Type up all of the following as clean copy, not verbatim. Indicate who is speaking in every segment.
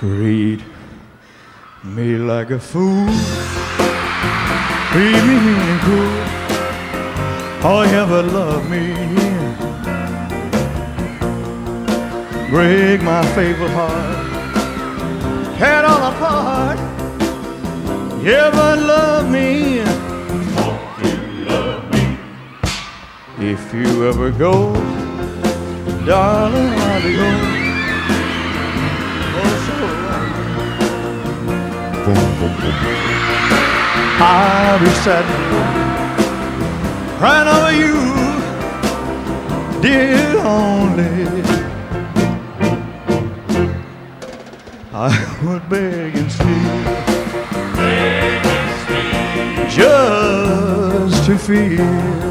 Speaker 1: treat me like a fool, treat me mean and cruel, or ever love me, break my faithful heart, tear it all apart, ever love me, if you ever go, darling, I'll be home. I'll be sad, crying over you, dear only. I would beg and steal, just to feel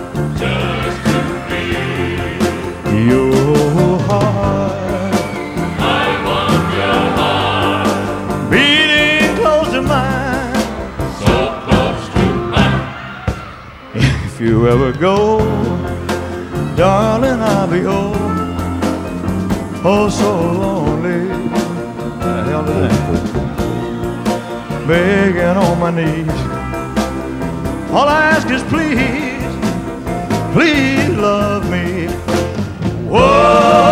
Speaker 1: your heart.
Speaker 2: I want your heart
Speaker 1: beating close to mine,
Speaker 2: so close to mine.
Speaker 1: if you ever go, darling, I'll be oh so lonely. The hell is that? Begging on my knees, all I ask is please, please love me. Whoa.